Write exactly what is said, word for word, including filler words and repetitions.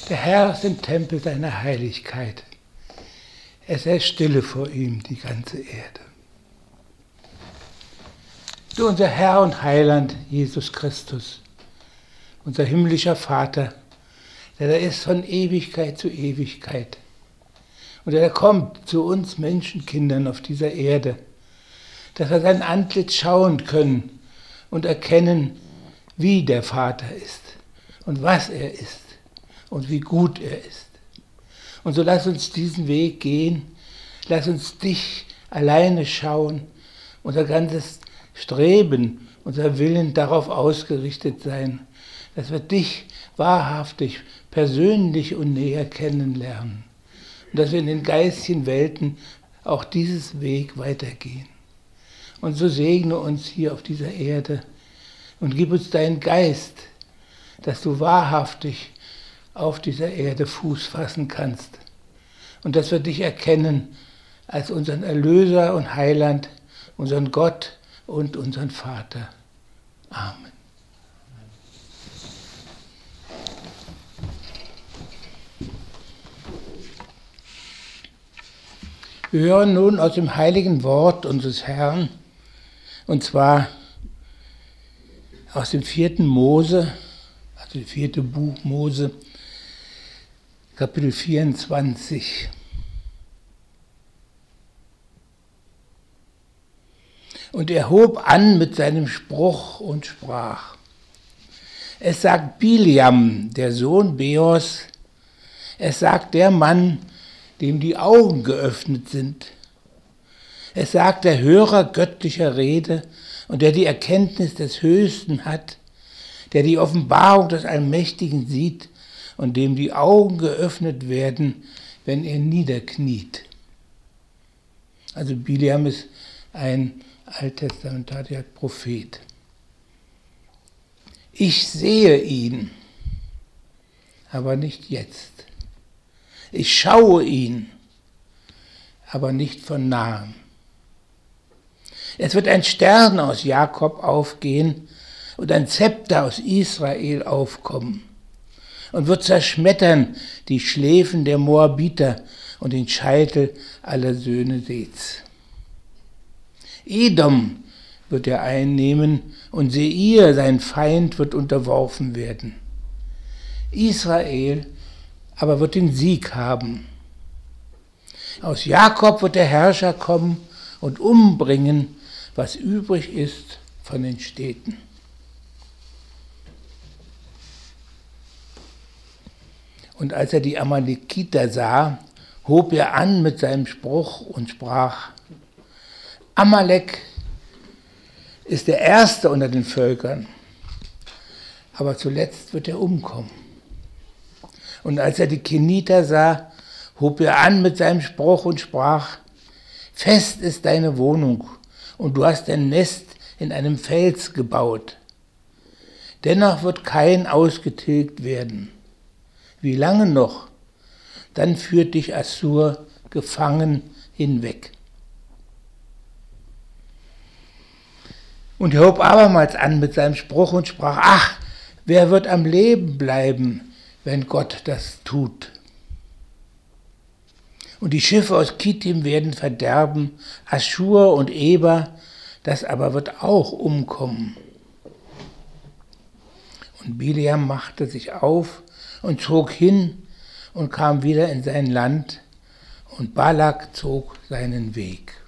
Der Herr ist im Tempel seiner Heiligkeit. Es sei stille vor ihm die ganze Erde. Du, unser Herr und Heiland, Jesus Christus, unser himmlischer Vater, der da ist von Ewigkeit zu Ewigkeit. Und der kommt zu uns Menschenkindern auf dieser Erde, dass wir sein Antlitz schauen können und erkennen, wie der Vater ist und was er ist und wie gut er ist. Und so lass uns diesen Weg gehen, lass uns dich alleine schauen, unser ganzes Streben, unser Willen darauf ausgerichtet sein, dass wir dich wahrhaftig, persönlich und näher kennenlernen. Und dass wir in den geistigen Welten auch dieses Weg weitergehen. Und so segne uns hier auf dieser Erde und gib uns deinen Geist, dass du wahrhaftig auf dieser Erde Fuß fassen kannst. Und dass wir dich erkennen als unseren Erlöser und Heiland, unseren Gott und unseren Vater. Amen. Wir hören nun aus dem heiligen Wort unseres Herrn, und zwar aus dem vierten Mose, also das vierte Buch Mose, Kapitel vierundzwanzig. Und er hob an mit seinem Spruch und sprach: Es sagt Biliam, der Sohn Beors, es sagt der Mann, dem die Augen geöffnet sind. Es sagt der Hörer göttlicher Rede und der die Erkenntnis des Höchsten hat, der die Offenbarung des Allmächtigen sieht und dem die Augen geöffnet werden, wenn er niederkniet. Also Biliam ist ein alttestamentarier Prophet. Ich sehe ihn, aber nicht jetzt. Ich schaue ihn, aber nicht von nahem. Es wird ein Stern aus Jakob aufgehen und ein Zepter aus Israel aufkommen und wird zerschmettern die Schläfen der Moabiter und den Scheitel aller Söhne Seths. Edom wird er einnehmen und Seir, sein Feind, wird unterworfen werden. Israel aber wird den Sieg haben. Aus Jakob wird der Herrscher kommen und umbringen, was übrig ist von den Städten. Und als er die Amalekiter sah, hob er an mit seinem Spruch und sprach: Amalek ist der Erste unter den Völkern, aber zuletzt wird er umkommen. Und als er die Keniter sah, hob er an mit seinem Spruch und sprach: Fest ist deine Wohnung, und du hast ein Nest in einem Fels gebaut. Dennoch wird kein ausgetilgt werden. Wie lange noch? Dann führt dich Assur gefangen hinweg. Und er hob abermals an mit seinem Spruch und sprach: Ach, wer wird am Leben bleiben, wenn Gott das tut? Und die Schiffe aus Kittim werden verderben, Aschur und Eber, das aber wird auch umkommen. Und Biliam machte sich auf und zog hin und kam wieder in sein Land, und Balak zog seinen Weg.